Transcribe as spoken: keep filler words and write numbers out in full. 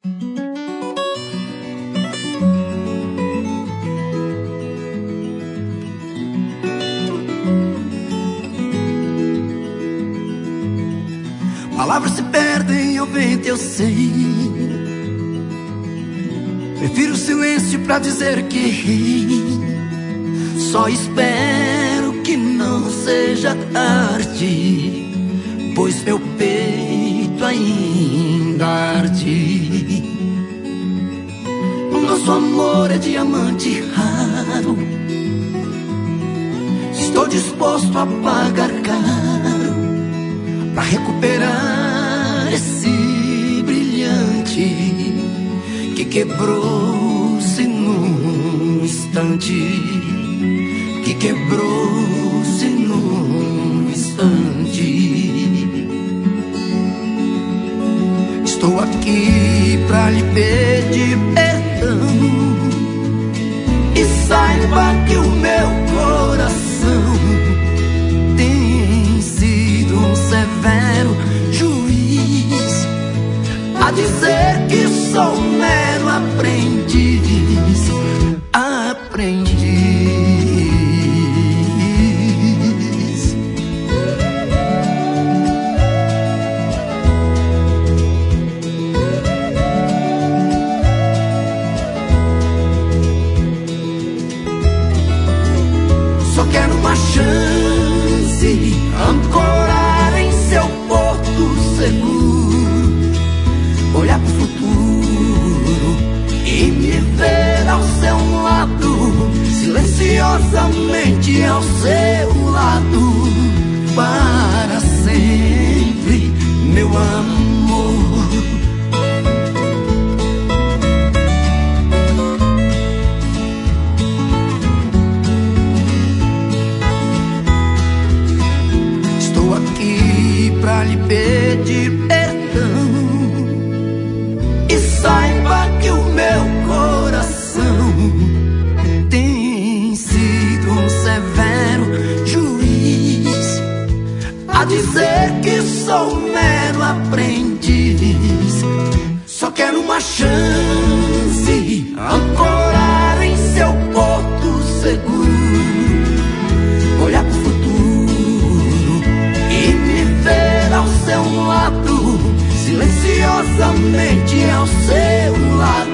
Palavras se perdem ao vento, eu sei. Prefiro o silêncio pra dizer que errei. Só espero que não seja tarde, pois meu peito ainda arde. O nosso amor é diamante raro. Estou disposto a pagar caro pra recuperar esse brilhante que quebrou-se num instante, que quebrou-se num instante. Estou aqui pra lhe pedir perdão, e saiba que o meu coração tem sido um severo juiz a dizer que sou mero aprendiz, aprendiz. Só quero uma chance, ancorar em seu porto seguro, olhar pro futuro e me ver ao seu lado, silenciosamente ao seu lado, para sempre, meu amor. Estou aqui pra lhe pedir perdão, e saiba que o meu coração tem sido um severo juiz a dizer que sou mero aprendiz. Só quero uma chance, ancorar em seu porto seguro, olhar pro futuro e me ver ao seu lado, silenciosamente ao seu lado,